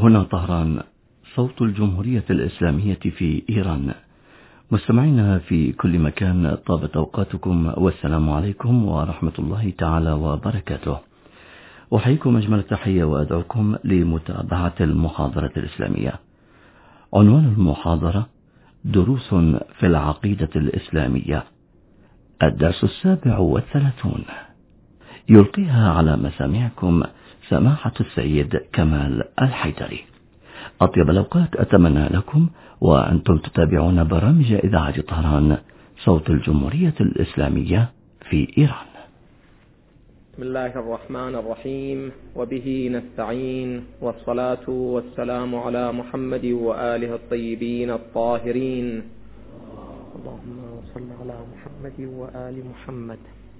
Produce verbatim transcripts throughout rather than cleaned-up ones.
هنا طهران، صوت الجمهورية الإسلامية في إيران. مستمعينا في كل مكان، طابت أوقاتكم والسلام عليكم ورحمة الله تعالى وبركاته. أحييكم أجمل التحية وأدعوكم لمتابعة المحاضرة الإسلامية. عنوان المحاضرة: دروس في العقيدة الإسلامية، الدرس السابع والثلاثون. يلقيها على مسامعكم سماحة السيد كمال الحيدري. أطيب الأوقات أتمنى لكم وأنتم تتابعون برامج إذاعة طهران، صوت الجمهورية الإسلامية في إيران. بسم الله الرحمن الرحيم، وبه نستعين، والصلاة والسلام على محمد وآله الطيبين الطاهرين. اللهم صل على محمد وآل محمد.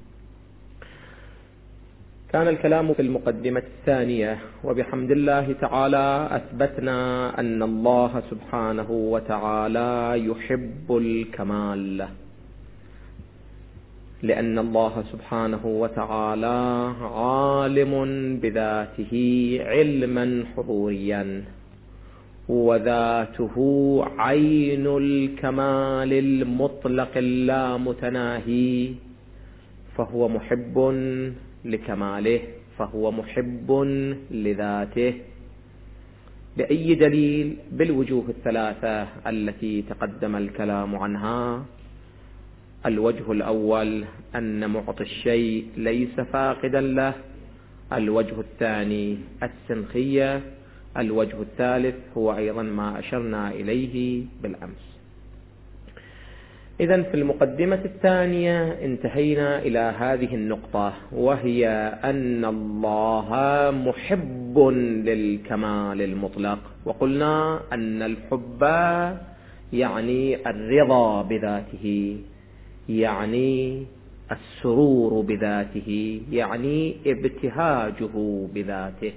كان الكلام في المقدمة الثانية، وبحمد الله تعالى أثبتنا أن الله سبحانه وتعالى يحب الكمال، لأن الله سبحانه وتعالى عالم بذاته علما حضوريا، وذاته عين الكمال المطلق اللامتناهي، فهو محب لكماله، فهو محب لذاته. بأي دليل؟ بالوجوه الثلاثة التي تقدم الكلام عنها. الوجه الأول أن معطي الشيء ليس فاقدا له، الوجه الثاني السنخية، الوجه الثالث هو أيضا ما أشرنا إليه بالأمس. إذن في المقدمة الثانية انتهينا إلى هذه النقطة، وهي أن الله محب للكمال المطلق، وقلنا أن الحب يعني الرضا بذاته، يعني السرور بذاته، يعني ابتهاجه بذاته.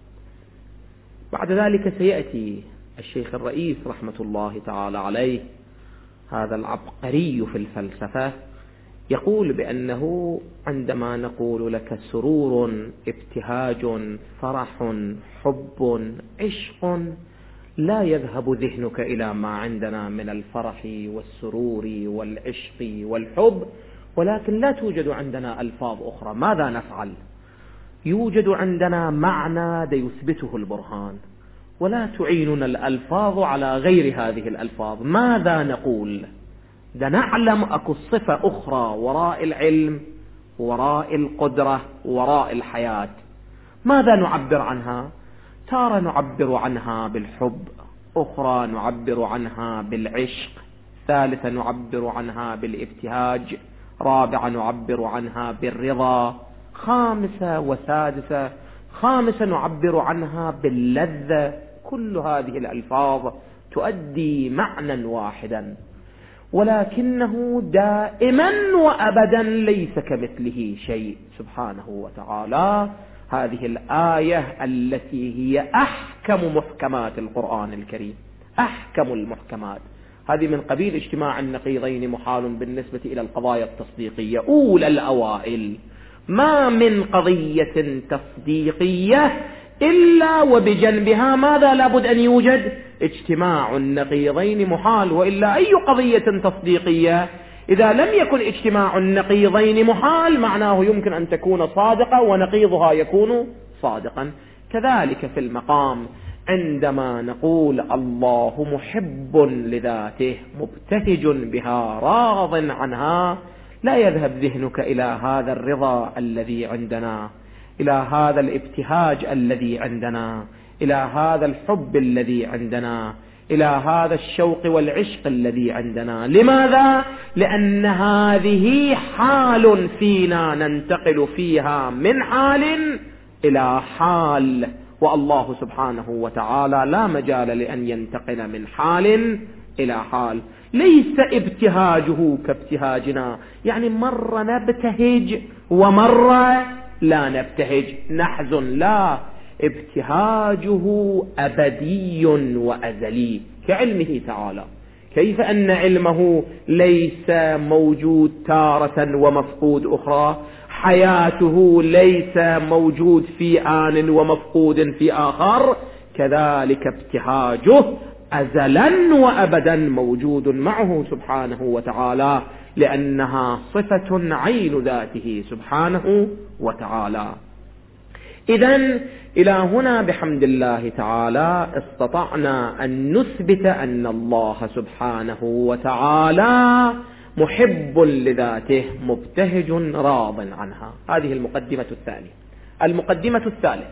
بعد ذلك سيأتي الشيخ الرئيس رحمة الله تعالى عليه، هذا العبقري في الفلسفة، يقول بأنه عندما نقول لك سرور، ابتهاج، فرح، حب، عشق، لا يذهب ذهنك إلى ما عندنا من الفرح والسرور والعشق والحب، ولكن لا توجد عندنا ألفاظ أخرى. ماذا نفعل؟ يوجد عندنا معنى يثبته البرهان، ولا تعيننا الألفاظ على غير هذه الألفاظ. ماذا نقول؟ دا نعلم أكو صفة أخرى وراء العلم، وراء القدرة، وراء الحياة. ماذا نعبر عنها؟ تارة نعبر عنها بالحب، أخرى نعبر عنها بالعشق، ثالثة نعبر عنها بالابتهاج، رابعة نعبر عنها بالرضا، خامسة وسادسة، خامسة نعبر عنها باللذة. كل هذه الألفاظ تؤدي معنى واحدا، ولكنه دائما وأبدا ليس كمثله شيء سبحانه وتعالى. هذه الآية التي هي أحكم محكمات القرآن الكريم، أحكم المحكمات، هذه من قبيل اجتماع النقيضين محال بالنسبة إلى القضايا التصديقية. أولى الأوائل ما من قضية تصديقية إلا وبجنبها ماذا لابد أن يوجد؟ اجتماع النقيضين محال، وإلا أي قضية تصديقية إذا لم يكن اجتماع النقيضين محال معناه يمكن أن تكون صادقة ونقيضها يكون صادقا. كذلك في المقام، عندما نقول الله محب لذاته مبتهج بها راض عنها، لا يذهب ذهنك إلى هذا الرضا الذي عندنا، إلى هذا الابتهاج الذي عندنا، إلى هذا الحب الذي عندنا، إلى هذا الشوق والعشق الذي عندنا. لماذا؟ لأن هذه حال فينا ننتقل فيها من حال إلى حال، والله سبحانه وتعالى لا مجال لأن ينتقل من حال إلى حال. ليس ابتهاجه كابتهاجنا، يعني مرة نبتهج ومرة لا نبتهج، نحزن، لا، ابتهاجه أبدي وأزلي كعلمه تعالى. كيف أن علمه ليس موجود تارة ومفقود أخرى، حياته ليس موجود في آن ومفقود في آخر، كذلك ابتهاجه أزلا وأبدا موجود معه سبحانه وتعالى، لأنها صفة عين ذاته سبحانه وتعالى. إذن إلى هنا بحمد الله تعالى استطعنا أن نثبت أن الله سبحانه وتعالى محب لذاته مبتهج راض عنها. هذه المقدمة الثانية. المقدمة الثالثة،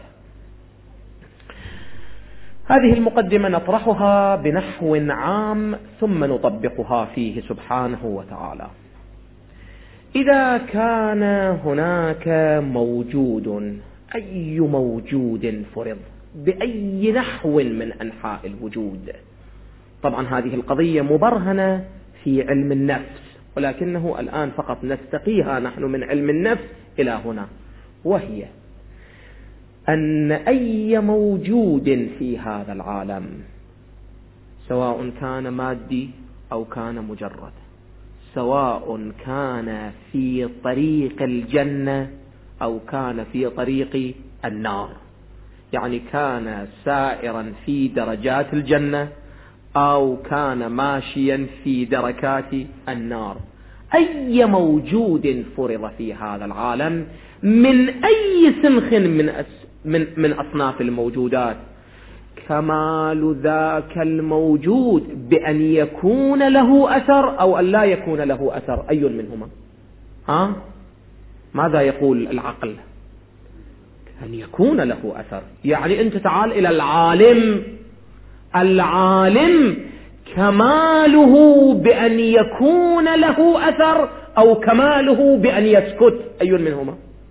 هذه المقدمة نطرحها بنحو عام ثم نطبقها فيه سبحانه وتعالى. إذا كان هناك موجود، أي موجود فرض بأي نحو من أنحاء الوجود، طبعا هذه القضية مبرهنة في علم النفس، ولكنه الآن فقط نستقيها نحن من علم النفس إلى هنا، وهي أن أي موجود في هذا العالم سواء كان مادي أو كان مجرد، سواء كان في طريق الجنة أو كان في طريق النار، يعني كان سائرا في درجات الجنة أو كان ماشيا في دركات النار، أي موجود فرض في هذا العالم من أي سنخ من أس من من أصناف الموجودات، كمال ذاك الموجود بأن يكون له أثر أو أن لا يكون له أثر. أي منهما؟ ها؟ ماذا يقول العقل؟ أن يكون له أثر. يعني أنت تعال إلى العالم، العالم كماله بأن يكون له أثر أو كماله بأن يسكت؟ أي منهما؟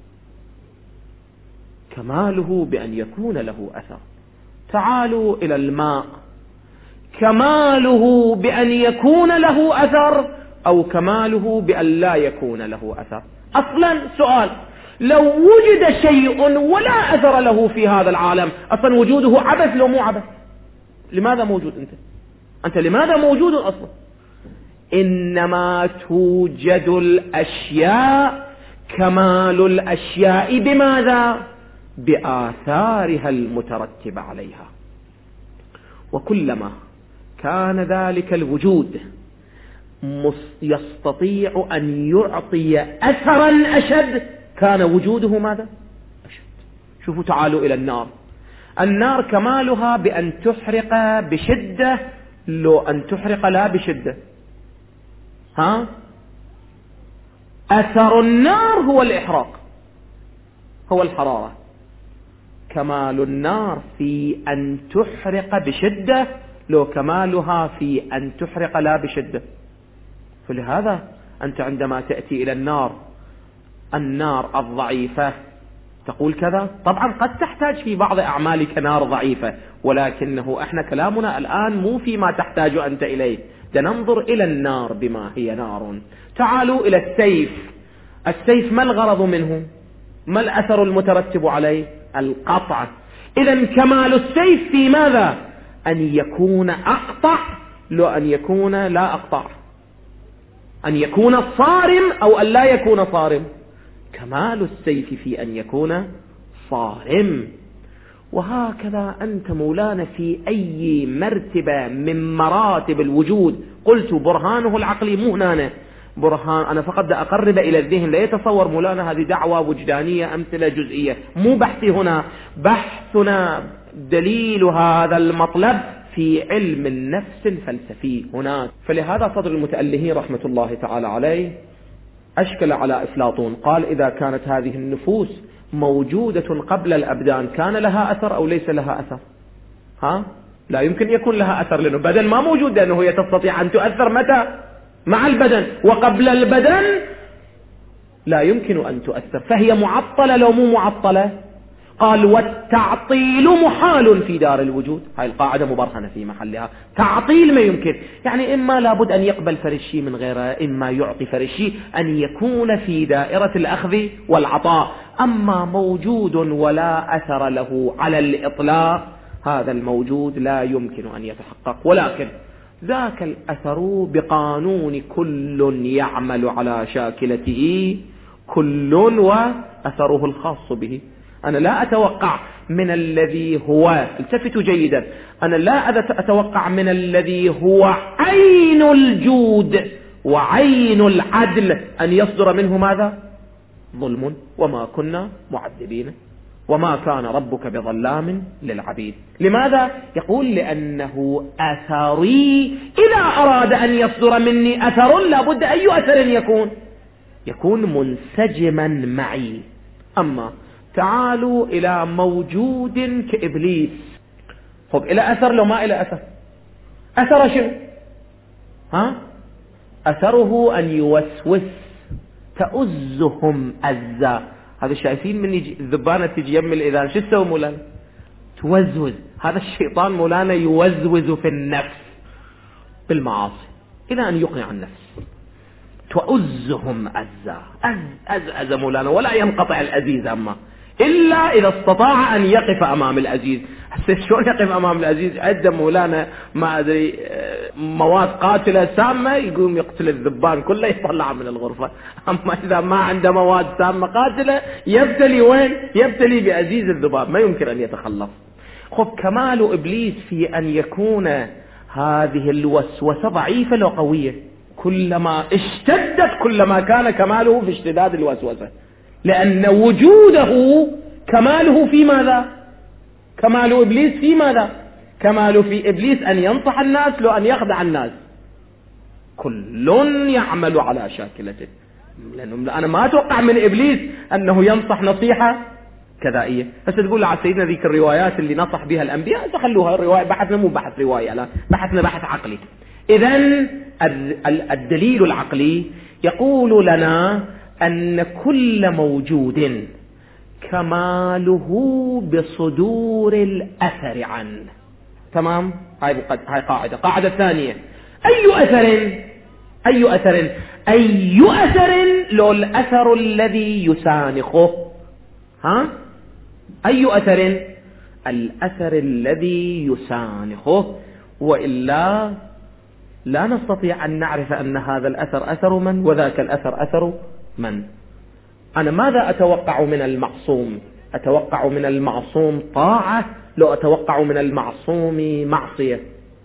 كماله بأن يكون له أثر. تعالوا إلى الماء، كماله بأن يكون له أثر أو كماله بأن لا يكون له أثر. أصلا سؤال، لو وجد شيء ولا أثر له في هذا العالم، أصلا وجوده عبث لو مو عبث؟ لماذا موجود أنت؟ أنت لماذا موجود أصلا؟ إنما توجد الأشياء، كمال الأشياء بماذا؟ بآثارها المترتبة عليها. وكلما كان ذلك الوجود يستطيع أن يعطي أثرا أشد كان وجوده ماذا؟ أشد. شوفوا تعالوا إلى النار، النار كمالها بأن تحرق بشدة لو أن تحرق لا بشدة. ها؟ أثر النار هو الإحراق، هو الحرارة. كمال النار في أن تحرق بشدة لو كمالها في أن تحرق لا بشدة. فلهذا أنت عندما تأتي إلى النار، النار الضعيفة تقول كذا، طبعا قد تحتاج في بعض أعمالك نار ضعيفة، ولكنه احنا كلامنا الآن مو فيما تحتاج أنت إليه، ننظر إلى النار بما هي نار. تعالوا إلى السيف، السيف ما الغرض منه؟ ما الأثر المترتب عليه؟ القطع. إذن كمال السيف في ماذا؟ أن يكون أقطع لو أن يكون لا أقطع، أن يكون صارم أو أن لا يكون صارم. كمال السيف في أن يكون صارم. وهكذا أنت مولانا في أي مرتبة من مراتب الوجود، قلت برهانه العقلي مو هنا برهان، أنا فقط أقرب إلى الذهن، لا يتصور مولانا هذه دعوة وجدانية أمثلة جزئية، مو بحثي هنا، بحثنا دليل هذا المطلب في علم النفس الفلسفي هناك. فلهذا صدر المتألهين رحمة الله تعالى عليه أشكل على أفلاطون، قال إذا كانت هذه النفوس موجودة قبل الأبدان كان لها أثر أو ليس لها أثر؟ ها؟ لا يمكن يكون لها أثر، لأنه بدن ما موجود، لأنه هي تستطيع أن تؤثر متى؟ مع البدن، وقبل البدن لا يمكن أن تؤثر، فهي معطلة لو مو معطلة. قال والتعطيل محال في دار الوجود، هاي القاعدة مبرهنة في محلها، تعطيل ما يمكن، يعني إما لابد أن يقبل فرشي من غيره، إما يعطي فرشي، أن يكون في دائرة الأخذ والعطاء. أما موجود ولا أثر له على الإطلاق، هذا الموجود لا يمكن أن يتحقق، ولكن ذاك الأثر بقانون كل يعمل على شاكلته، كل وأثره الخاص به. أنا لا أتوقع من الذي هو، التفتوا جيدا، أنا لا أتوقع من الذي هو عين الجود وعين العدل أن يصدر منه ماذا؟ ظلم. وما كنا معذبين وما كان ربك بظلام للعبيد. لماذا؟ يقول لأنه أثري، إذا أراد أن يصدر مني أثر لابد أي أثر يكون يكون منسجما معي. أما تعالوا إلى موجود كإبليس، خب إلى أثر لو ما إلى أثر، أثر شو؟ ها؟ أثره أن يوسوس، تأزهم أزا. هذا شايفين من يجي الذبانة تجي يم الإذان شو تسوي مولانا؟ توزوز. هذا الشيطان مولانا يوزوز في النفس بالمعاصي إلى أن يقنع النفس. تؤزهم أزا، أز أز أز مولانا، ولا ينقطع الأزيز أما إلا إذا استطاع أن يقف أمام العزيز. حسيت شلون يقف أمام العزيز؟ عنده مولانا ما أدري مواد قاتلة سامة يقوم يقتل الذبان كله يطلع من الغرفة. أما إذا ما عنده مواد سامة قاتلة يبتلي وين؟ يبتلي بعزيز الذباب، ما يمكن أن يتخلص. خب كمال إبليس في أن يكون هذه الوسوسة ضعيفة لو قوية، كلما اشتدت كلما كان كماله في اشتداد الوسوسة، لأن وجوده كماله في ماذا؟ كمال إبليس في ماذا؟ كمال في إبليس أن ينصح الناس لو أن يخدع الناس. كل يعمل على شاكلته، لأنه أنا ما أتوقع من إبليس أنه ينصح نصيحة كذائية. هسه تقول على سيدنا ذيك الروايات اللي نصح بها الأنبياء تخلوها الرواية، بحثنا مو بحث رواية، لا بحثنا بحث عقلي. إذن الدليل العقلي يقول لنا أن كل موجود كماله بصدور الأثر عنه. تمام؟ هاي هاي قاعدة. قاعدة ثانية، أي أثر أي أثر أي أثر لو الأثر الذي يسانخه. ها؟ أي أثر؟ الأثر الذي يسانخه، وإلا لا نستطيع أن نعرف أن هذا الأثر أثر من وذاك الأثر أثر من. أنا ماذا أتوقع من المعصوم؟ أتوقع من المعصوم طاعة لو أتوقع من المعصوم معصية.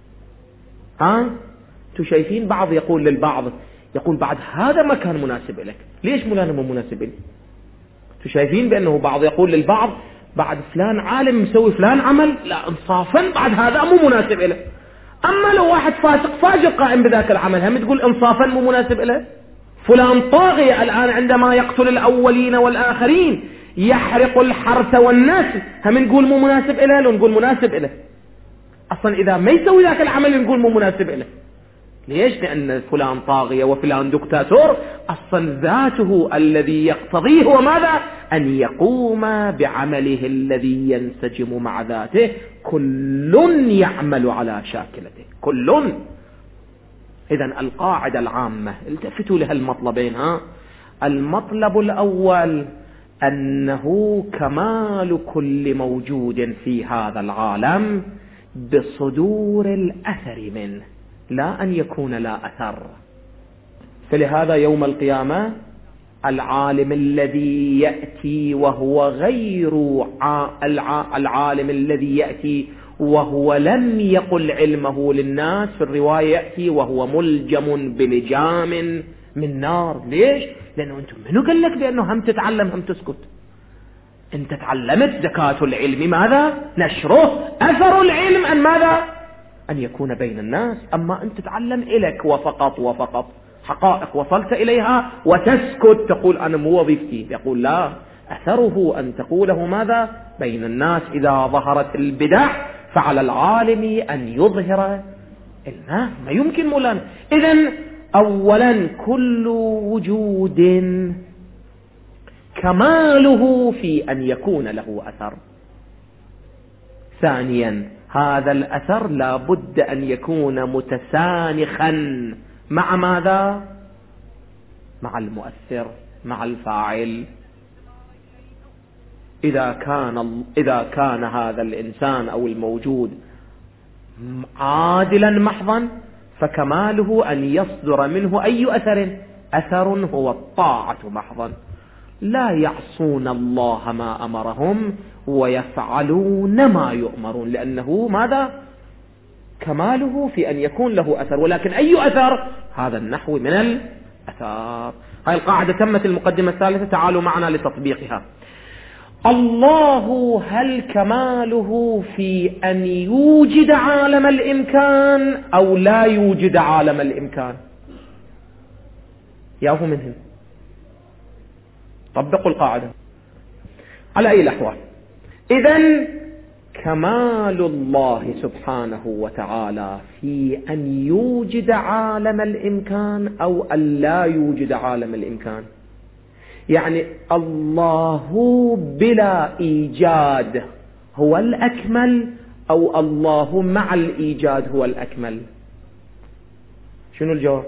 ها؟ انتوا شايفين بعض يقول للبعض، يقول بعد هذا ما كان مناسب لك، ليش مولانا مو مناسب لي؟ انتوا شايفين بأنه بعض يقول للبعض بعد فلان عالم مسوي فلان عمل، لا انصافا بعد هذا مو مناسب له. أما لو واحد فاسق فاجر قائم بذاك العمل هم تقول انصافا مو مناسب له. فلان طاغية الآن عندما يقتل الأولين والآخرين، يحرق الحرث والنسل، هم نقول مو مناسب له لو نقول مناسب له. أصلا إذا ما يسوي ذاك العمل نقول مو مناسب له. ليش؟ لأن فلان طاغية وفلان دكتاتور، أصلا ذاته الذي يقتضيه هو ماذا؟ أن يقوم بعمله الذي ينسجم مع ذاته. كل يعمل على شاكلته، كل. إذن القاعدة العامة التفتوا لها المطلبين. ها؟ المطلب الأول أنه كمال كل موجود في هذا العالم بصدور الأثر منه، لا أن يكون لا أثر. فلهذا يوم القيامة العالم الذي يأتي وهو غير العالم الذي يأتي وهو لم يقل علمه للناس، في الرواية يأتي وهو ملجم بلجام من نار. ليش؟ لأنه أنتم منو قال لك بأنه هم تتعلم هم تسكت؟ أنت تعلمت زكاة العلم ماذا؟ نشره. أثر العلم أن ماذا؟ أن يكون بين الناس. أما أنت تتعلم إليك وفقط وفقط، حقائق وصلت إليها وتسكت تقول أنا مو وظيفتي. يقول لا، أثره أن تقوله ماذا؟ بين الناس. إذا ظهرت البدع فعلى العالم أن يظهر الناس. ما يمكن مولانا. إذن أولا كل وجود كماله في أن يكون له أثر. ثانيا هذا الأثر لا بد أن يكون متسانخا مع ماذا؟ مع المؤثر، مع الفاعل. إذا كان إذا كان هذا الإنسان أو الموجود عادلا محضا فكماله أن يصدر منه أي أثر؟ أثر هو الطاعة محضا. لا يعصون الله ما أمرهم ويفعلون ما يؤمرون، لأنه ماذا؟ كماله في أن يكون له أثر. ولكن أي أثر؟ هذا النحو من الأثار. هاي القاعدة تمت المقدمة الثالثة، تعالوا معنا لتطبيقها. الله هل كماله في أن يوجد عالم الإمكان أو لا يوجد عالم الإمكان؟ ياهو منهم طبقوا القاعدة على أي الأحوال. إذن كمال الله سبحانه وتعالى في أن يوجد عالم الإمكان أو أن لا يوجد عالم الإمكان، يعني الله بلا إيجاد هو الأكمل أو الله مع الإيجاد هو الأكمل؟ شنو الجواب؟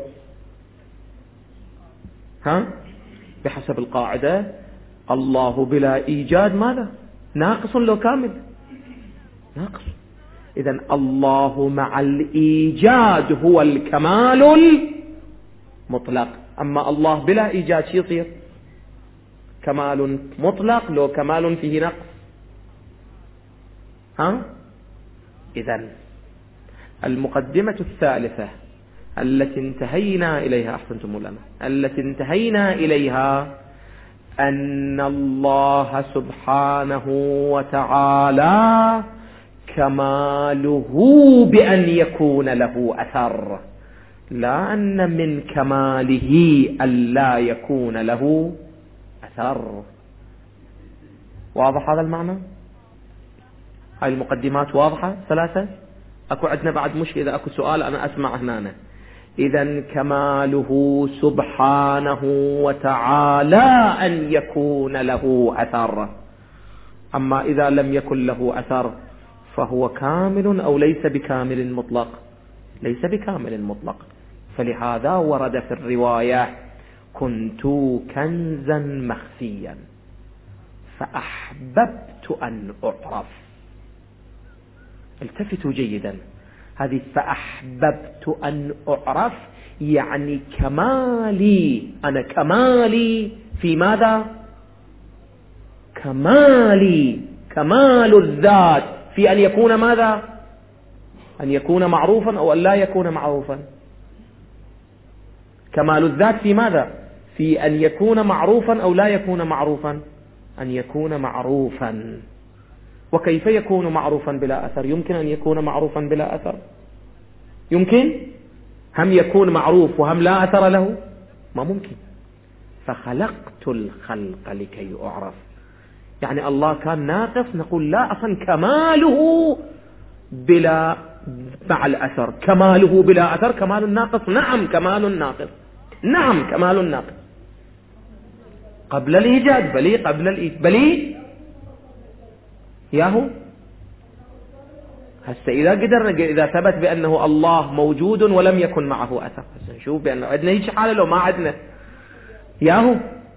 ها؟ بحسب القاعدة الله بلا إيجاد ماذا؟ ناقص لو كامل؟ ناقص. إذن الله مع الإيجاد هو الكمال المطلق. أما الله بلا إيجاد شو يصير؟ كمال مطلق لو كمال فيه نقص. ها؟ إذن المقدمة الثالثة التي انتهينا إليها، أحسنتم مولانا، التي انتهينا إليها أن الله سبحانه وتعالى كماله بأن يكون له أثر، لا أن من كماله أن لا يكون له أثر. واضح هذا المعنى؟ هاي المقدمات واضحة ثلاثة؟ أكو عندنا بعد مشكلة، إذا أكو سؤال أنا أسمع هنا. إذن كماله سبحانه وتعالى أن يكون له أثر، أما إذا لم يكن له أثر فهو كامل أو ليس بكامل مطلق؟ ليس بكامل مطلق. فلهذا ورد في الرواية كنت كنزا مخفيا فأحببت أن أعرف. التفتوا جيدا، هذه فأحببت أن أعرف يعني كمالي، أنا كمالي في ماذا؟ كمالي كمال الذات في أن يكون ماذا؟ أن يكون معروفا أو أن لا يكون معروفا. كمال الذات في ماذا؟ في أن يكون معروفا أو لا يكون معروفا؟ أن يكون معروفا. وكيف يكون معروفا بلا أثر؟ يمكن أن يكون معروفا بلا أثر؟ يمكن؟ هم يكون معروف وهم لا أثر له؟ ما ممكن. فخلقت الخلق لكي أعرف. يعني الله كان ناقص نقول لا، أصلا كماله بلا مع الأثر. كماله بلا أثر كمال ناقص؟ نعم كمال ناقص، نعم كمال ناقص قبل الإيجاد. بلي قبل الإيجاد بلي ياهو. هسه إذا قدرنا، إذا ثبت بأنه الله موجود ولم يكن معه أثر، هسه نشوف بأنه عندنا هيك حالة لو ما عندنا ياهو.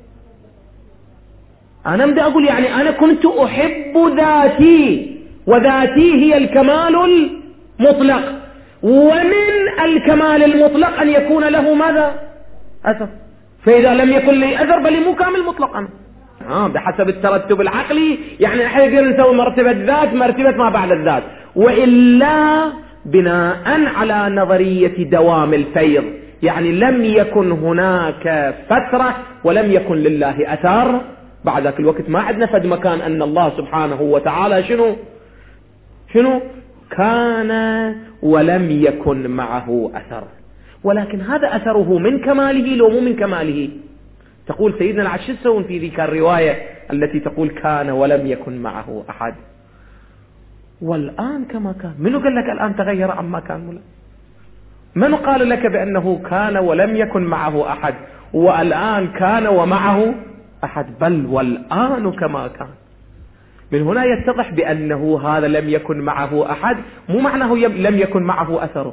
أنا بدي أقول يعني أنا كنت أحب ذاتي وذاتي هي الكمال المطلق، ومن الكمال المطلق أن يكون له ماذا؟ أثر. فإذا لم يكن لي أثر بل مو كامل مطلقا. آه بحسب الترتب العقلي يعني احنا نقدر نسوي مرتبة ذات مرتبة ما بعد الذات، وإلا بناء على نظرية دوام الفيض يعني لم يكن هناك فترة ولم يكن لله أثر، بعد ذاك الوقت ما عندنا فد مكان أن الله سبحانه وتعالى شنو شنو كان ولم يكن معه أثر. ولكن هذا أثره من كماله لو مو من كماله؟ تقول سيدنا العشر يسوون في ذيك الرواية التي تقول كان ولم يكن معه أحد، والآن كما كان. منو قال لك الآن تغير عما كان؟ ولا من قال لك بأنه كان ولم يكن معه أحد والآن كان ومعه أحد؟ بل والآن كما كان. من هنا يتضح بأنه هذا لم يكن معه أحد مو معناه لم يكن معه أثره.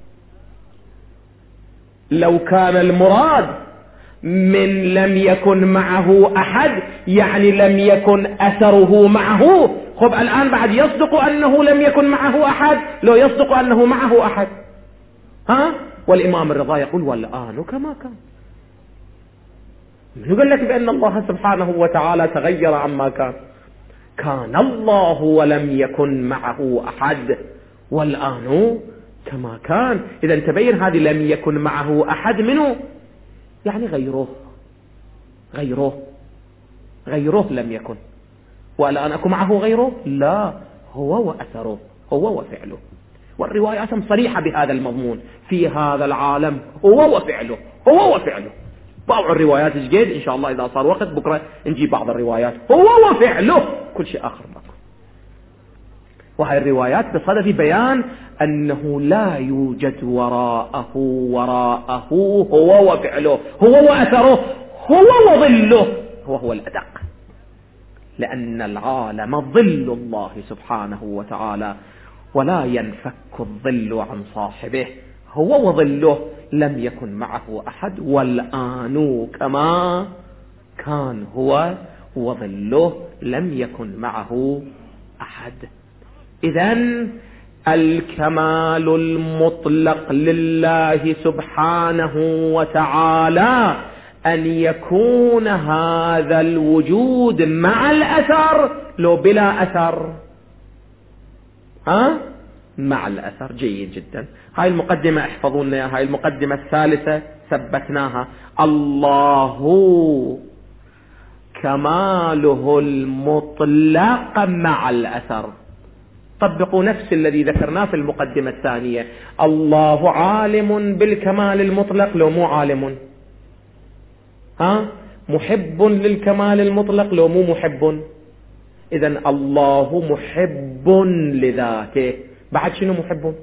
لو كان المراد من لم يكن معه أحد يعني لم يكن أثره معه، خب الآن بعد يصدق أنه لم يكن معه أحد لو يصدق أنه معه أحد. ها؟ والإمام الرضا يقول والآن كما كان. من يقول لك بأن الله سبحانه وتعالى تغير عما كان؟ كان الله ولم يكن معه أحد والآن كما كان. إذا تبين هذه لم يكن معه أحد منه يعني غيره غيره غيره لم يكن، والآن أكون معه غيره؟ لا، هو وأثره، هو وفعله. والروايات صريحة بهذا المضمون، في هذا العالم هو وفعله، هو وفعله. بعض الروايات جديد إن شاء الله إذا صار وقت بكرة نجيب بعض الروايات، هو وفعله، كل شيء آخر ماكو. وهي الروايات بصدد بيان أنه لا يوجد وراءه وراءه هو وفعله، هو وأثره، هو وظله، هو هو الأدق. لأن العالم ظل الله سبحانه وتعالى، ولا ينفك الظل عن صاحبه، هو وظله لم يكن معه أحد، والآن كما كان هو وظله لم يكن معه أحد. إذن الكمال المطلق لله سبحانه وتعالى أن يكون هذا الوجود مع الأثر لو بلا أثر. ها؟ مع الأثر. جيد جدا. هاي المقدمة احفظوا لنا، هاي المقدمة الثالثة ثبتناها. الله كماله المطلق مع الأثر. طبقوا نفس الذي ذكرناه في المقدمة الثانية. الله عالم بالكمال المطلق لو مو عالم؟ ها؟ محب للكمال المطلق لو مو محب؟ إذن الله محب لذاته، بعد شنو محب؟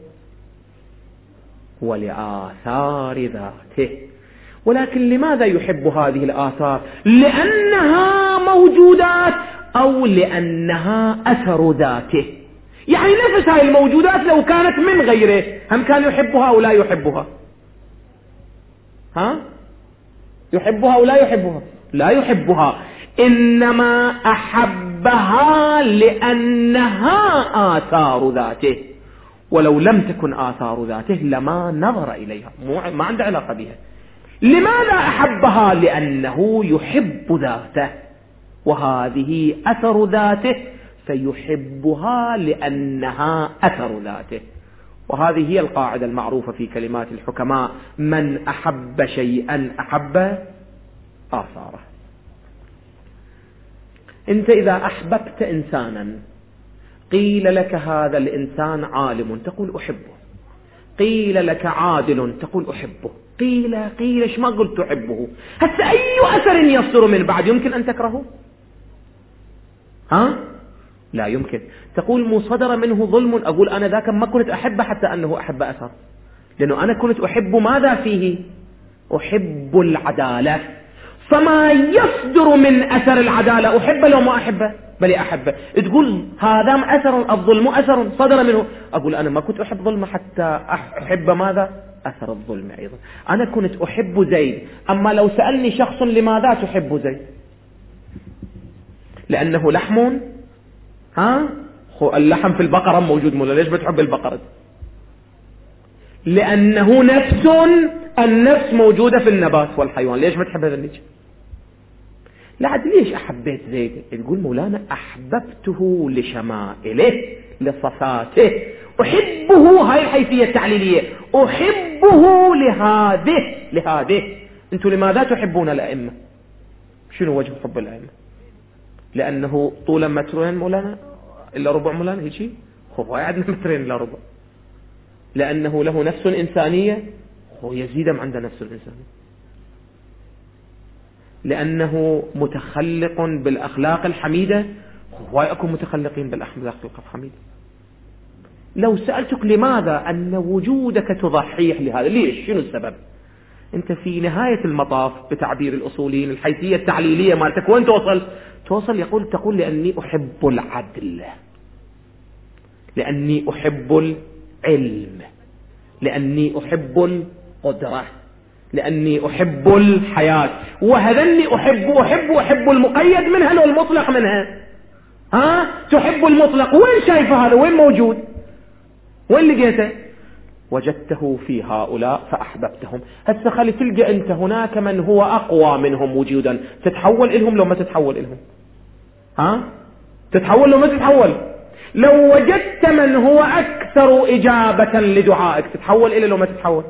ولآثار ذاته. ولكن لماذا يحب هذه الآثار؟ لأنها موجودات أو لأنها أثر ذاته. يعني نفس هاي الموجودات لو كانت من غيره هم كان يحبها أو لا يحبها؟ ها؟ يحبها أو لا يحبها؟ لا يحبها، إنما أحبها لأنها آثار ذاته، ولو لم تكن آثار ذاته لما نظر إليها، ما عنده علاقة بها. لماذا أحبها؟ لأنه يحب ذاته، وهذه أثر ذاته، فيحبها لأنها أثر ذاته. وهذه هي القاعدة المعروفة في كلمات الحكماء: من أحب شيئا أحب آثاره. أنت إذا أحببت إنسانا قيل لك هذا الإنسان عالم تقول أحبه، قيل لك عادل تقول أحبه، قيل قيل إيش ما قلت أحبه. هسه أي أثر يصدر من بعد يمكن أن تكرهه؟ ها؟ لا يمكن. تقول مو صدر منه ظلم، أقول أنا ذاك ما كنت أحبه حتى أنه أحب أثر، لأنه أنا كنت أحب ماذا فيه؟ أحب العدالة، فما يصدر من أثر العدالة أحبه لو ما أحبه؟ بل أحبه. تقول هذا أثر الظلم أثر صدر منه، أقول أنا ما كنت أحب ظلم حتى أحب ماذا؟ أثر الظلم أيضا. أنا كنت أحب زيد، أما لو سألني شخص لماذا تحب زيد؟ لأنه لحم. ها؟ اللحم في البقرة موجود، مولا ليش بتحب البقرة؟ لأنه نفس، النفس موجودة في النبات والحيوان، ليش بتحب هذا النجم؟ لا عاد ليش أحبيت زيد؟ تقول مولانا أحببته لشمائله لصفاته، أحبه، هاي الحيثية التعليلية، أحبه لهذه لهذه. أنتم لماذا تحبون الأئمة؟ شنو وجه حب الأئمة؟ لأنه طولا مترين مولانا إلا ربع مولانا هيك شيء، هو عندنا مترين إلا ربع. لأنه له نفس إنسانية، هو يزيد عند نفس الإنسانية. لأنه متخلق بالأخلاق الحميدة، هو يكون متخلقين بالأخلاق الحميدة. لو سألتك لماذا أن وجودك تضحيه لهذا، ليش؟ شنو السبب؟ أنت في نهاية المطاف بتعبير الأصوليين الحيثية التعليلية مالتك وين توصل؟ توصل يقول تقول لأني أحب العدل، لأني أحب العلم، لأني أحب القدرة، لأني أحب الحياة. وهذني أحب أحب أحب المقيد منها لو المطلق منها. ها؟ تحب المطلق، وين شايفه هذا؟ وين موجود؟ وين لقيته؟ وجدته في هؤلاء فأحببتهم. هسه خلي تلقى أنت هناك من هو أقوى منهم وجودا، تتحول إلهم لو ما تتحول إلهم؟ ها؟ تتحول لو ما تتحول؟ لو وجدت من هو أكثر إجابة لدعائك تتحول إلى لو ما تتحول؟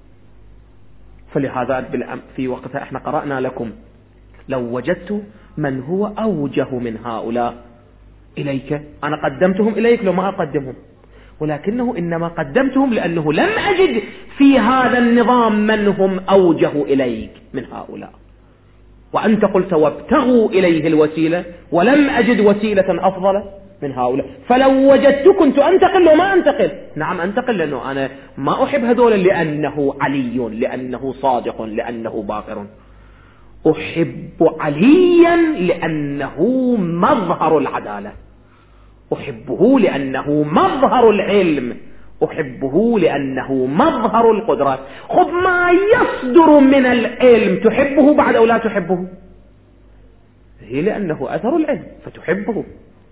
فلهذا في وقتها احنا قرأنا لكم لو وجدت من هو أوجه من هؤلاء إليك أنا قدمتهم إليك لو ما أقدمهم، ولكنه إنما قدمتهم لأنه لم أجد في هذا النظام من هم أوجه إليك من هؤلاء، وأنت قلت وابتغوا إليه الوسيلة ولم أجد وسيلة أفضل من هؤلاء. فلو وجدت كنت أنتقل وما أنتقل. نعم أنتقل، لأنه أنا ما أحب هذول لأنه علي، لأنه صادق، لأنه باقر. أحب عليا لأنه مظهر العدالة، أحبه لأنه مظهر العلم، أحبه لأنه مظهر القدرات. خذ ما يصدر من العلم تحبه بعد أو لا تحبه؟ هي لأنه أثر العلم فتحبه.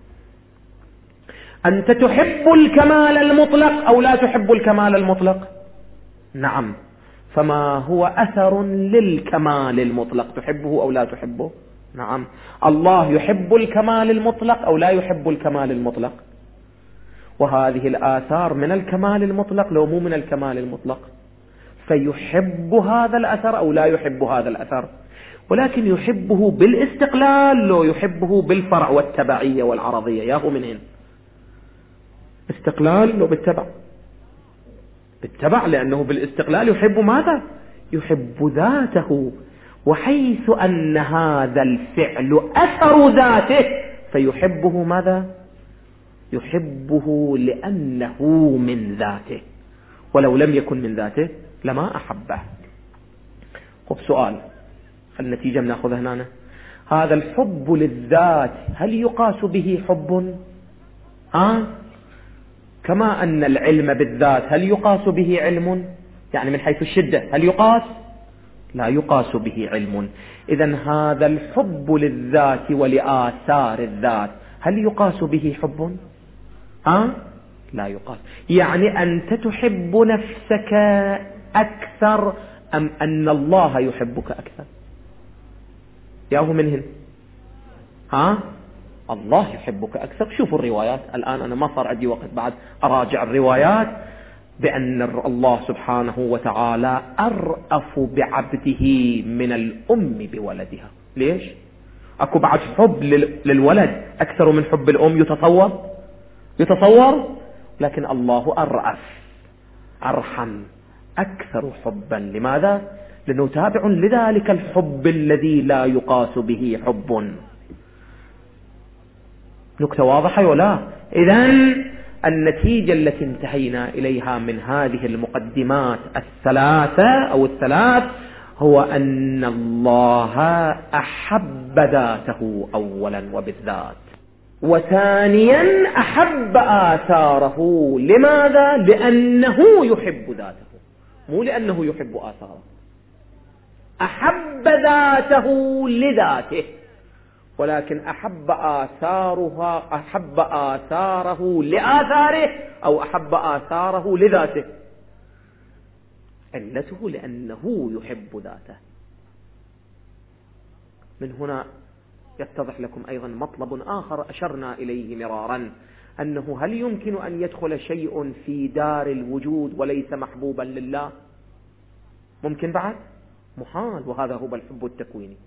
أنت تحب الكمال المطلق أو لا تحب الكمال المطلق؟ نعم. فما هو أثر للكمال المطلق، تحبه أو لا تحبه؟ نعم. الله يحب الكمال المطلق أو لا يحب الكمال المطلق؟ وهذه الآثار من الكمال المطلق لو مو من الكمال المطلق، فيحب هذا الأثر أو لا يحب هذا الأثر، ولكن يحبه بالاستقلال لو يحبه بالفرع والتبعية والعرضية. ياهو منين؟ استقلال لو بالتبع؟ بالتبع، لأنه بالاستقلال يحب ماذا؟ يحب ذاته، وحيث أن هذا الفعل أثر ذاته فيحبه ماذا؟ يحبه لأنه من ذاته، ولو لم يكن من ذاته لما أحبه. خب سؤال، النتيجة بناخذها هنا. هذا الحب للذات هل يقاس به حب؟ آه؟ كما أن العلم بالذات هل يقاس به علم؟ يعني من حيث الشدة هل يقاس؟ لا يقاس به علم. إذن هذا الحب للذات ولآثار الذات هل يقاس به حب؟ ها؟ لا يقاس. يعني أنت تحب نفسك أكثر أم أن الله يحبك أكثر؟ ياهو منهن؟ ها؟ الله يحبك أكثر. شوفوا الروايات الآن، أنا ما صار عندي وقت بعد أراجع الروايات، بأن الله سبحانه وتعالى أرأف بعبده من الأم بولدها. ليش؟ أكو بعد حب للولد أكثر من حب الأم؟ يتصور؟ يتصور؟ لكن الله أرأف، أرحم، أكثر حبا. لماذا؟ لأنه تابع لذلك الحب الذي لا يقاس به حب. نكتة واضحة ولا؟ إذن النتيجة التي انتهينا إليها من هذه المقدمات الثلاثة أو الثلاث هو أن الله أحب ذاته أولا وبالذات، وثانيا أحب آثاره. لماذا؟ لأنه يحب ذاته، مو لأنه يحب آثاره. أحب ذاته لذاته، ولكن أحب آثارها، أحب آثاره لآثاره، أو أحب آثاره لذاته. علته لأنه يحب ذاته. من هنا يتضح لكم أيضا مطلب آخر أشرنا إليه مرارا، أنه هل يمكن أن يدخل شيء في دار الوجود وليس محبوبا لله؟ ممكن بعد؟ محال، وهذا هو الحب التكويني.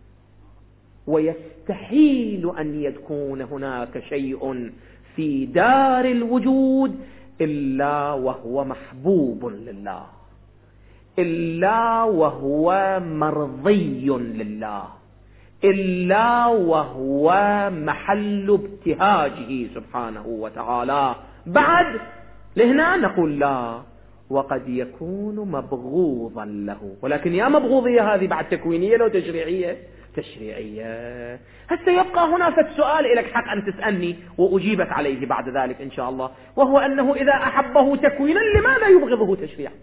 ويستحيل أن يكون هناك شيء في دار الوجود إلا وهو محبوب لله، إلا وهو مرضي لله، إلا وهو محل ابتهاجه سبحانه وتعالى. بعد لهنا نقول لا، وقد يكون مبغوضا له. ولكن يا مبغوضية هذه بعد تكوينية لو تشريعية؟ تشريعية. هسه يبقى هنا فالسؤال لك حق أن تسألني وأجيبك عليه بعد ذلك إن شاء الله، وهو أنه إذا أحبه تكوينا لماذا يبغضه تشريعا؟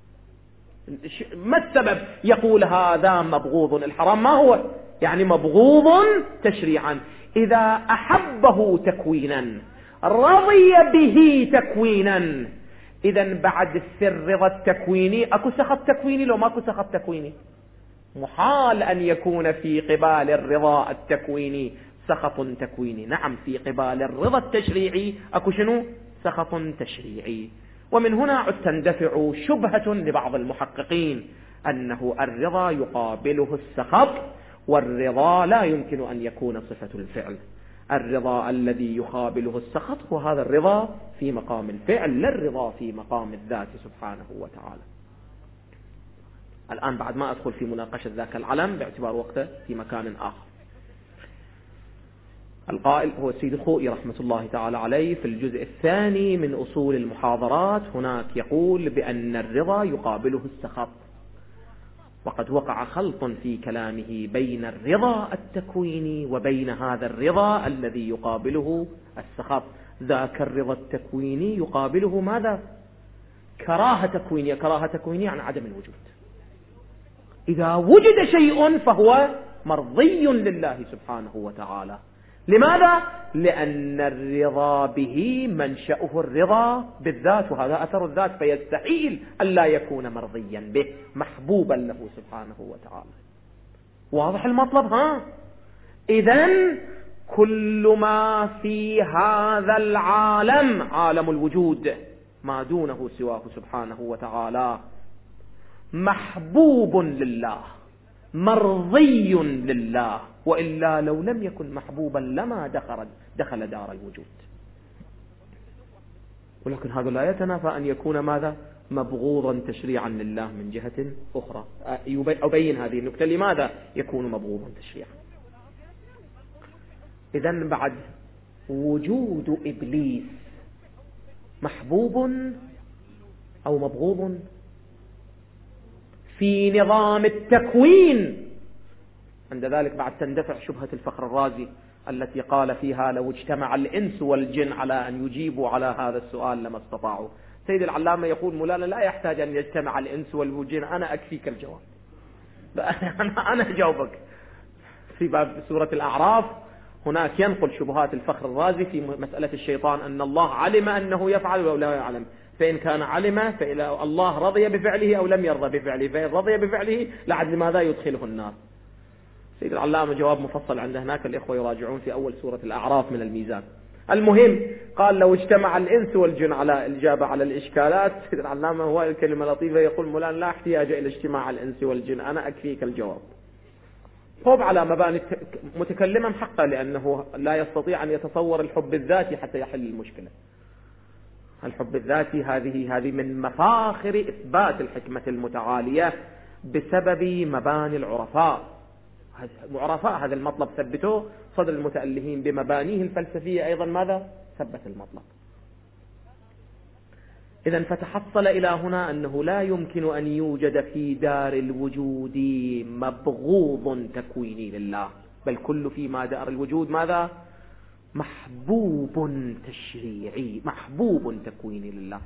ما السبب يقول هذا مبغوض الحرام؟ ما هو يعني مبغوض تشريعا؟ إذا أحبه تكوينا، رضي به تكوينا، إذا بعد في الرضا التكويني أكو سخط تكويني لو ماكو سخط تكويني؟ محال أن يكون في قبال الرضا التكويني سخط تكويني. نعم، في قبال الرضا التشريعي أكو شنو؟ سخط تشريعي. ومن هنا تندفع شبهة لبعض المحققين أنه الرضا يقابله السخط، والرضا لا يمكن أن يكون صفة الفعل. الرضا الذي يقابله السخط هو هذا الرضا في مقام الفعل، لا الرضا في مقام الذات سبحانه وتعالى. الآن بعد ما أدخل في مناقشة ذاك العلم باعتبار وقته في مكان آخر. القائل هو السيد الخوئي رحمة الله تعالى عليه في الجزء الثاني من أصول المحاضرات، هناك يقول بأن الرضا يقابله السخط، وقد وقع خلط في كلامه بين الرضا التكويني وبين هذا الرضا الذي يقابله السخط. ذاك الرضا التكويني يقابله ماذا؟ كراهة تكوينية. كراهة تكوينية عن عدم الوجود. إذا وجد شيء فهو مرضي لله سبحانه وتعالى. لماذا؟ لأن الرضا به منشأه الرضا بالذات، وهذا أثر الذات، فيستحيل أن لا يكون مرضيا به محبوبا له سبحانه وتعالى. واضح المطلب؟ ها؟ إذن كل ما في هذا العالم، عالم الوجود ما دونه سواه سبحانه وتعالى، محبوب لله مرضي لله، وإلا لو لم يكن محبوبا لما دخل, دخل دار الوجود. ولكن هذا لا يتنافى أن يكون ماذا؟ مبغوضا تشريعا لله من جهة أخرى. أبين هذه النكتة لماذا يكون مبغوضا تشريعا. إذن بعد وجود إبليس محبوب أو مبغوض في نظام التكوين، عند ذلك بعد تندفع شبهة الفخر الرازي التي قال فيها لو اجتمع الإنس والجن على أن يجيبوا على هذا السؤال لما استطاعوا. سيد العلامة يقول مولانا لا يحتاج أن يجتمع الإنس والجن، أنا أكفيك الجواب. أنا أجاوبك. في باب سورة الأعراف هناك ينقل شبهات الفخر الرازي في مسألة الشيطان، أن الله علم أنه يفعل أو لا يعلم، فإن كان علم فإلى الله رضي بفعله أو لم يرضى بفعله، فإن رضي بفعله لعد لماذا يدخله النار. سيد العلامة جواب مفصل عند هناك، الإخوة يراجعون في أول سورة الأعراف من الميزان. المهم قال لو اجتمع الإنس والجن على الإجابة على الإشكالات، سيد العلامة هو الكلمة لطيفة يقول مولانا لا احتياج إلى اجتماع الإنس والجن، أنا أكفيك الجواب. طب على مباني متكلما حقا، لأنه لا يستطيع أن يتصور الحب الذاتي حتى يحل المشكلة. الحب الذاتي هذه هذه من مفاخر إثبات الحكمة المتعالية بسبب مباني العرفاء. عرفاء هذا المطلب ثبتوه، صدر المتألهين بمبانيه الفلسفية أيضا ماذا؟ ثبت المطلب. إذن فتحصل إلى هنا أنه لا يمكن أن يوجد في دار الوجود مبغوض تكويني لله، بل كل فيما دار الوجود ماذا؟ محبوب تشريعي، محبوب تكويني لله.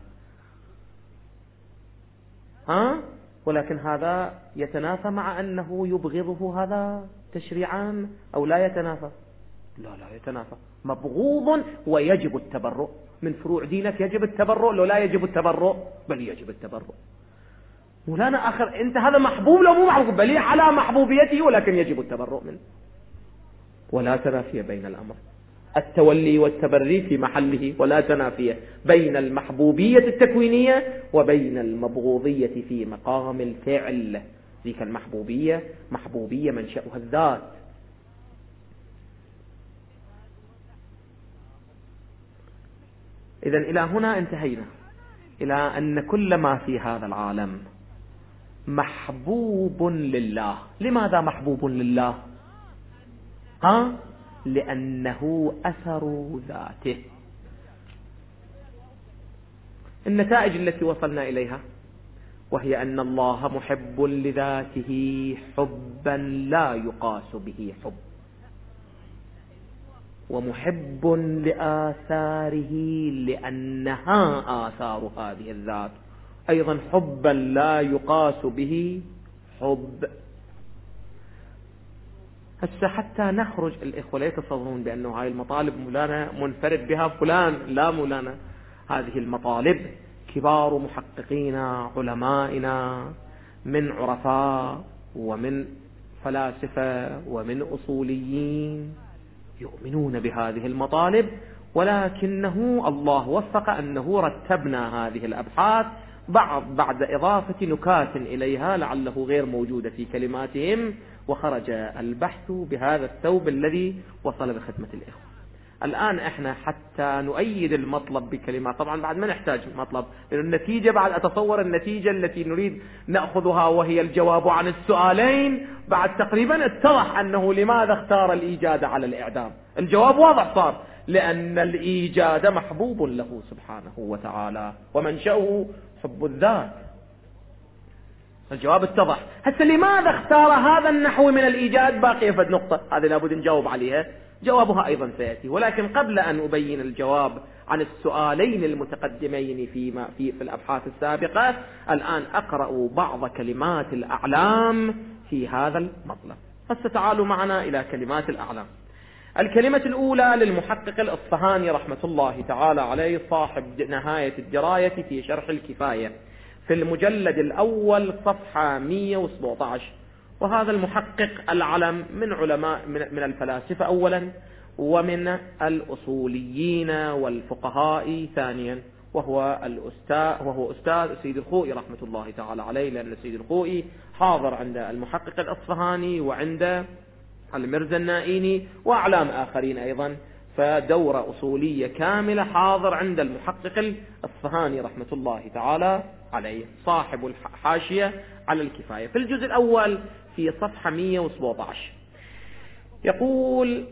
ها؟ ولكن هذا يتنافى مع أنه يبغضه هذا تشريعا أو لا يتنافى؟ لا لا يتنافى. مبغوض ويجب التبرؤ من فروع دينك، يجب التبرؤ لو لا يجب التبرؤ؟ بل يجب التبرؤ. مولانا آخر أنت هذا محبوب لو مو محبوب؟ بل على محبوبيته ولكن يجب التبرؤ منه. ولا تنافي بين الأمر، التولي والتبري في محله، ولا تنافي بين المحبوبية التكوينية وبين المبغوضية في مقام الفعل. ذيك المحبوبية محبوبية منشأها الذات. إذن إلى هنا انتهينا إلى أن كل ما في هذا العالم محبوب لله. لماذا محبوب لله؟ ها؟ لأنه أثر ذاته. النتائج التي وصلنا إليها وهي أن الله محب لذاته حبا لا يقاس به حب، ومحب لآثاره لأنها آثار هذه الذات، أيضا حبا لا يقاس به حب. هسه حتى نخرج، الإخوة لا يتصورون بأنه هاي المطالب مولانا منفرد بها فلان، لا مولانا، هذه المطالب كبار محققينا علمائنا من عرفاء ومن فلاسفة ومن أصوليين يؤمنون بهذه المطالب، ولكنه الله وفق أنه رتبنا هذه الأبحاث بعض بعد إضافة نكات إليها لعله غير موجودة في كلماتهم، وخرج البحث بهذا الثوب الذي وصل بخدمة الإخوة. الآن إحنا حتى نؤيد المطلب بكلمات، طبعا بعد ما نحتاج مطلب، لأن النتيجة بعد أتصور النتيجة التي نريد نأخذها وهي الجواب عن السؤالين، بعد تقريبا اتضح أنه لماذا اختار الإيجاد على الإعدام. الجواب واضح صار، لأن الإيجاد محبوب له سبحانه وتعالى ومنشأه حب الذات. الجواب اتضح. هسه لماذا اختار هذا النحو من الإيجاد؟ باقية فد نقطة هذه لابد نجاوب عليها، جوابها أيضا سيأتي. ولكن قبل أن أبين الجواب عن السؤالين المتقدمين فيما في, في الأبحاث السابقة، الآن أقرأ بعض كلمات الأعلام في هذا المطلب. هسه تعالوا معنا إلى كلمات الأعلام. الكلمة الأولى للمحقق الأصفهاني رحمة الله تعالى عليه، صاحب نهاية الدراية في شرح الكفاية، في المجلد الأول صفحة مئة وسبعة عشر. وهذا المحقق العلم من علماء من الفلاسفة أولا، ومن الأصوليين والفقهاء ثانيا، وهو الأستاذ وهو أستاذ السيد الخوئي رحمة الله تعالى عليه، لأن السيد الخوئي حاضر عند المحقق الأصفهاني وعند المرزا النائيني وأعلام آخرين أيضا، فدورة أصولية كاملة حاضر عند المحقق الأصفهاني رحمة الله تعالى عليه، صاحب الحاشية على الكفاية. في الجزء الأول في صفحة مئة وسبعة عشر يقول: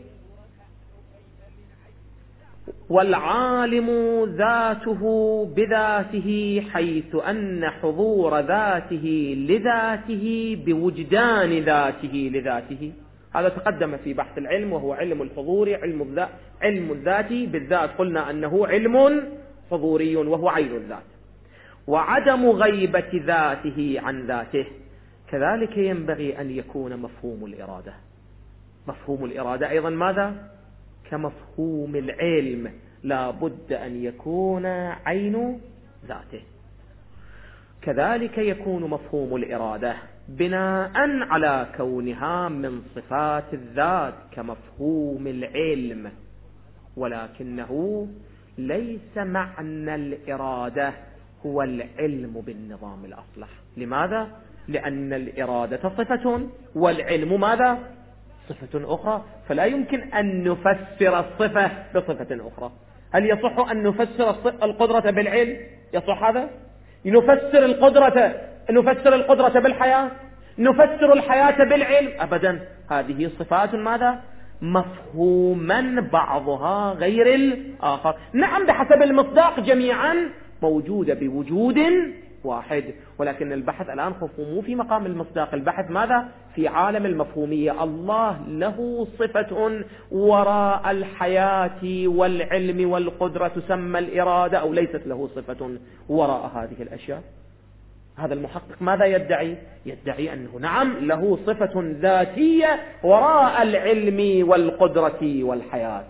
والعالم ذاته بذاته، حيث أن حضور ذاته لذاته بوجدان ذاته لذاته. هذا تقدم في بحث العلم، وهو علم الحضور، علم الذات. علم الذات بالذات قلنا أنه علم حضوري وهو عين الذات. وعدم غيبة ذاته عن ذاته، كذلك ينبغي أن يكون مفهوم الإرادة. مفهوم الإرادة أيضا ماذا؟ كمفهوم العلم، لا بد أن يكون عين ذاته. كذلك يكون مفهوم الإرادة بناء على كونها من صفات الذات كمفهوم العلم، ولكنه ليس معنى الإرادة هو العلم بالنظام الأصلح. لماذا؟ لأن الإرادة صفة والعلم ماذا؟ صفة أخرى، فلا يمكن أن نفسر الصفة بصفة أخرى. هل يصح أن نفسر القدرة بالعلم؟ يصح هذا؟ نفسر القدرة نفسر القدرة بالحياة؟ نفسر الحياة بالعلم؟ أبدا. هذه صفات ماذا؟ مفهوما بعضها غير الآخر. نعم بحسب المصداق جميعا موجودة بوجود واحد، ولكن البحث الآن مو في مقام المصداق، البحث ماذا؟ في عالم المفهومية. الله له صفة وراء الحياة والعلم والقدرة تسمى الإرادة، أو ليست له صفة وراء هذه الأشياء؟ هذا المحقق ماذا يدعي؟ يدعي أنه نعم له صفة ذاتية وراء العلم والقدرة والحياة،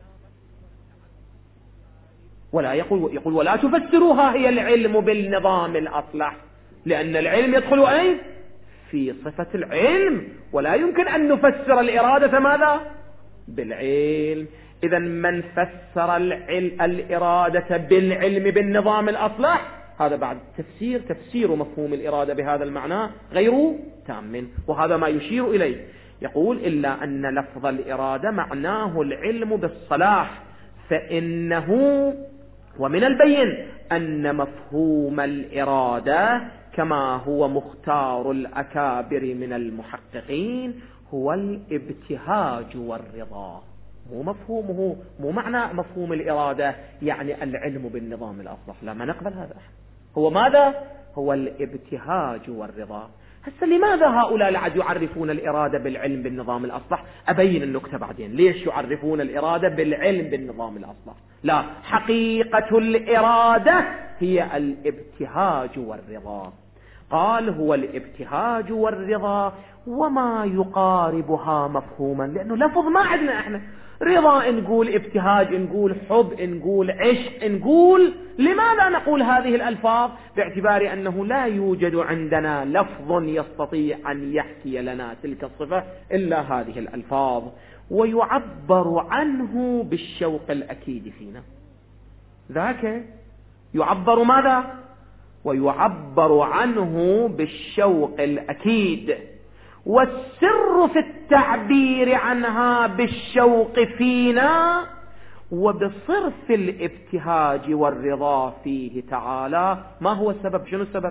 ولا يقول يقول ولا تفسروها هي العلم بالنظام الأصلح، لأن العلم يدخل أين؟ في صفة العلم، ولا يمكن أن نفسر الإرادة ماذا؟ بالعلم. إذا من فسر العلم الإرادة بالعلم بالنظام الأصلح، هذا بعد تفسير تفسير مفهوم الإرادة بهذا المعنى غير تام، وهذا ما يشير إليه. يقول: إلا أن لفظ الإرادة معناه العلم بالصلاح، فإنه ومن البين أن مفهوم الإرادة كما هو مختار الأكابر من المحققين هو الابتهاج والرضا. مو مفهومه مو معنى مفهوم الإرادة يعني العلم بالنظام الأصلح، لا، ما نقبل هذا. هو ماذا؟ هو الابتهاج والرضا. هسه لماذا هؤلاء العد يعرفون الإرادة بالعلم بالنظام الأصلح؟ أبين النكتة بعدين. ليش يعرفون الإرادة بالعلم بالنظام الأصلح؟ لا، حقيقة الإرادة هي الابتهاج والرضا. قال: هو الابتهاج والرضا وما يقاربها مفهوما، لأنه لفظ ما عندنا احنا. رضا نقول، ابتهاج نقول، حب نقول، عشق نقول. لماذا نقول هذه الألفاظ؟ باعتبار أنه لا يوجد عندنا لفظ يستطيع أن يحكي لنا تلك الصفة إلا هذه الألفاظ. ويعبر عنه بالشوق الأكيد فينا، ذاك يعبر ماذا؟ ويعبر عنه بالشوق الأكيد. والسر في التعبير عنها بالشوق فينا وبصرف الابتهاج والرضا فيه تعالى. ما هو السبب؟ شنو السبب؟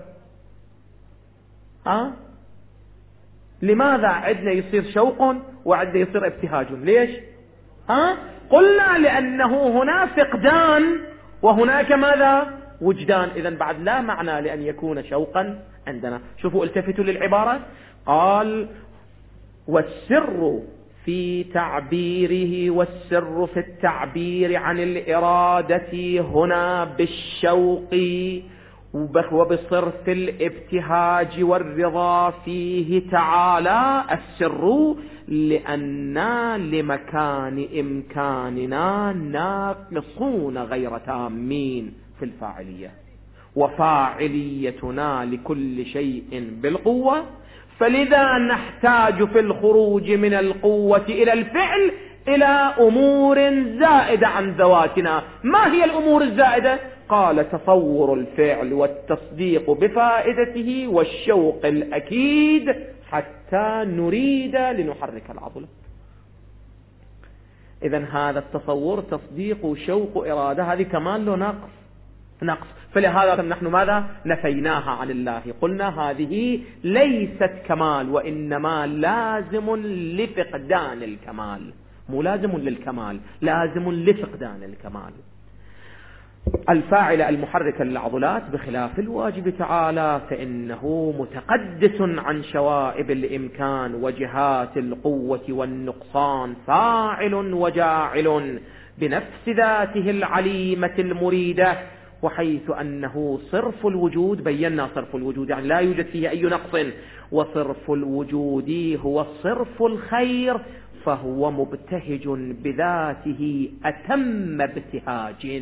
ها؟ لماذا عندنا يصير شوق وعندنا يصير ابتهاج؟ ليش؟ ها؟ قلنا لأنه هنا فقدان وهناك ماذا؟ وجدان. إذن بعد لا معنى لأن يكون شوقا عندنا. شوفوا التفتوا للعبارة، قال والسر في تعبيره، والسر في التعبير عن الإرادة هنا بالشوق وبصرف الابتهاج والرضا فيه تعالى. السر لأن لمكان إمكاننا ناقصون غير تامين في الفاعلية، وفاعليتنا لكل شيء بالقوة، فلذا نحتاج في الخروج من القوة إلى الفعل إلى أمور زائدة عن ذواتنا. ما هي الأمور الزائدة؟ قال تصور الفعل والتصديق بفائدته والشوق الأكيد حتى نريد لنحرك العضلة. إذن هذا التصور تصديق وشوق إرادة، هذه كمان له نقص نقص فلهذا نحن ماذا؟ نفيناها عن الله. قلنا هذه ليست كمال، وإنما لازم لفقدان الكمال، مو لازم للكمال، لازم لفقدان الكمال. الفاعل المحرك للعضلات بخلاف الواجب تعالى فإنه متقدس عن شوائب الإمكان وجهات القوة والنقصان، فاعل وجاعل بنفس ذاته العليمة المريدة. وحيث أنه صرف الوجود، بينا صرف الوجود يعني لا يوجد فيه أي نقص، وصرف الوجود هو صرف الخير، فهو مبتهج بذاته أتم ابتهاج،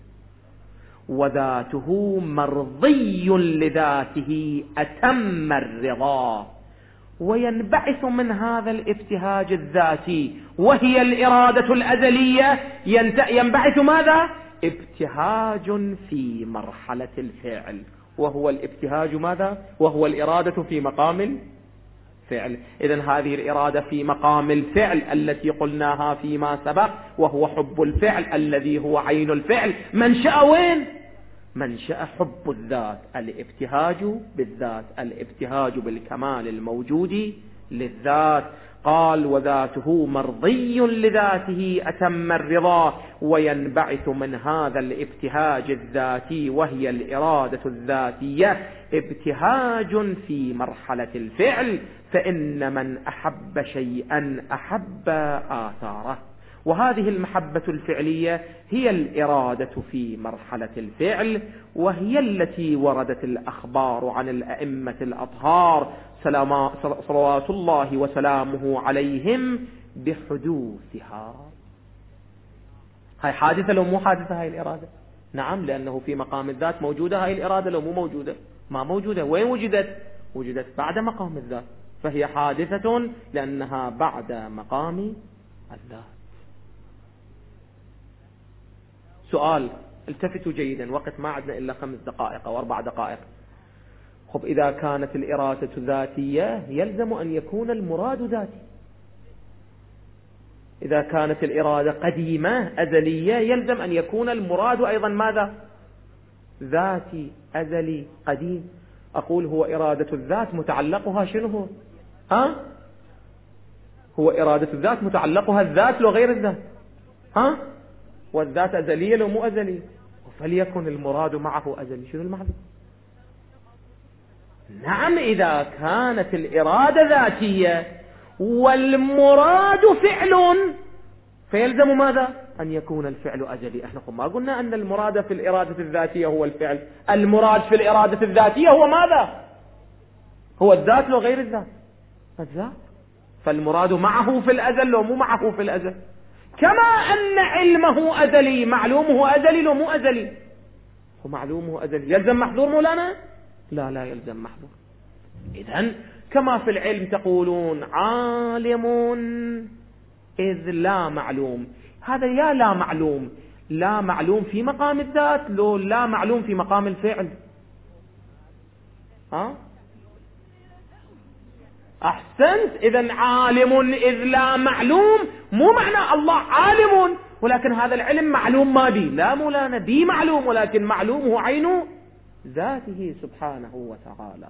وذاته مرضي لذاته أتم الرضا. وينبعث من هذا الابتهاج الذاتي وهي الإرادة الأزلية ينبعث ماذا؟ ابتهاج في مرحلة الفعل، وهو الابتهاج ماذا؟ وهو الإرادة في مقام الفعل. إذن هذه الإرادة في مقام الفعل التي قلناها فيما سبق، وهو حب الفعل الذي هو عين الفعل. منشأ وين؟ منشأ حب الذات، الابتهاج بالذات، الابتهاج بالكمال الموجود للذات. قال وذاته مرضي لذاته أتم الرضا. وينبعث من هذا الابتهاج الذاتي وهي الإرادة الذاتية ابتهاج في مرحلة الفعل، فإن من أحب شيئا أحب آثاره. وهذه المحبة الفعلية هي الإرادة في مرحلة الفعل، وهي التي وردت الأخبار عن الأئمة الأطهار صلوات الله وسلامه عليهم بحدوثها. هاي حادثة لو مو حادثة هاي الإرادة؟ نعم، لأنه في مقام الذات موجودة هاي الإرادة، لو مو موجودة ما موجودة. وين وجدت؟ وجدت بعد مقام الذات، فهي حادثة لأنها بعد مقام الذات. سؤال، التفتوا جيدا، وقت ما عدنا إلا خمس دقائق أو أربع دقائق. خب إذا كانت الإرادة ذاتية يلزم أن يكون المراد ذاتي. إذا كانت الإرادة قديمة أزلية يلزم أن يكون المراد أيضا ماذا؟ ذاتي أزلي قديم. أقول هو إرادة الذات متعلقها شنو هو؟ ها؟ هو إرادة الذات متعلقها الذات لو غير الذات. ها؟ والذات أزلية لو مو أزلية، فليكن المراد معه أزلي. شنو المعنى؟ نعم، إذا كانت الإرادة ذاتية والمراد فعل فيلزم ماذا؟ أن يكون الفعل أزلي. احنا ما قلنا أن المراد في الإرادة الذاتية هو الفعل، المراد في الإرادة الذاتية هو ماذا؟ هو الذات لو غير الذات؟ الذات. فالمراد معه في الأزل لو مو معه في الأزل. كما أن علمه أزلي، معلومه أزلي لو مو أزلي؟ هو معلومه أزلي، يلزم محظور مولانا؟ لا لا يلزم محظور. إذن كما في العلم تقولون عالم إذ لا معلوم، هذا يا لا معلوم، لا معلوم في مقام الذات لو لا معلوم في مقام الفعل؟ ها أحسنت. إذن عالم إذ لا معلوم مو معنى الله عالم ولكن هذا العلم معلوم ما بي، لا مولانا بي معلوم ولكن معلومه عين ذاته سبحانه وتعالى.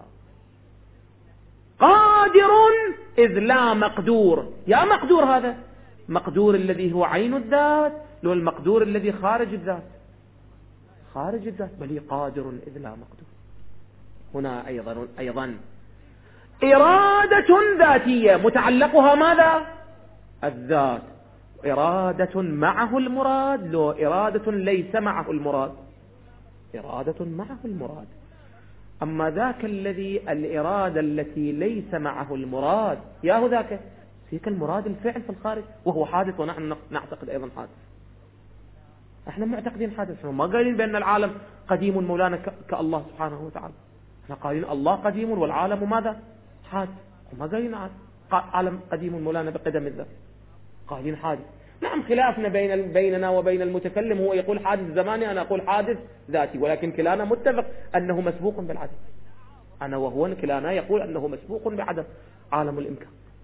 قادر إذ لا مقدور، يا مقدور هذا مقدور الذي هو عين الذات لو المقدور الذي خارج الذات؟ خارج الذات، بل قادر إذ لا مقدور. هنا أيضا أيضا إرادة ذاتية متعلقها ماذا؟ الذات. إرادة معه المراد لو إرادة ليس معه المراد؟ إرادة معه المراد. أما ذاك الذي الإرادة التي ليس معه المراد ياهو ذاك فيك المراد الفعل في الخارج وهو حادث ونحن نعتقد أيضا حادث. احنا معتقدين حادث، احنا ما قايلين بأن العالم قديم مولانا كالله سبحانه وتعالى، احنا قايلين الله قديم والعالم ماذا؟ حادث. وما قايلين عالم قديم مولانا بقدم الذات، قايلين حادث. نعم خلافنا بين بيننا وبين المتكلم، هو يقول حادث زماني أنا أقول حادث ذاتي، ولكن كلانا متفق أنه مسبوق بالعدم. أنا وهو كلانا يقول أنه مسبوق بعدم عالم الإمكان.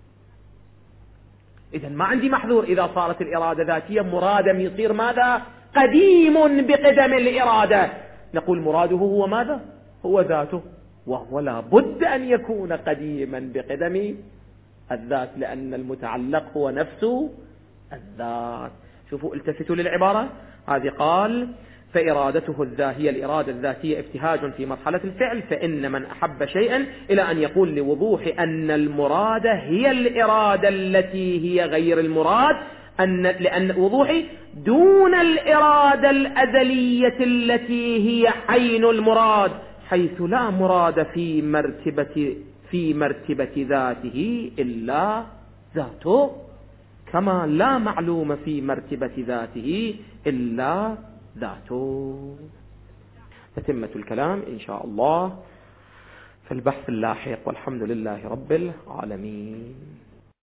إذن ما عندي محذور إذا صارت الإرادة ذاتية، مرادة يصير ماذا؟ قديم بقدم الإرادة. نقول مراده هو ماذا؟ هو ذاته، وهو لا بد أن يكون قديما بقدم الذات لأن المتعلق هو نفسه الذات. شوفوا التفتوا للعبارة هذه، قال فإرادته الذاتية هي الإرادة الذاتية ابتهاج في مرحلة الفعل، فإن من أحب شيئا إلى أن يقول لوضوح أن المراد هي الإرادة التي هي غير المراد، أن لأن وضوحي دون الإرادة الأزلية التي هي عين المراد، حيث لا مراد في مرتبة في مرتبة ذاته إلا ذاته، كما لا معلوم في مرتبة ذاته إلا ذاته. تتمة الكلام إن شاء الله في البحث اللاحق، والحمد لله رب العالمين.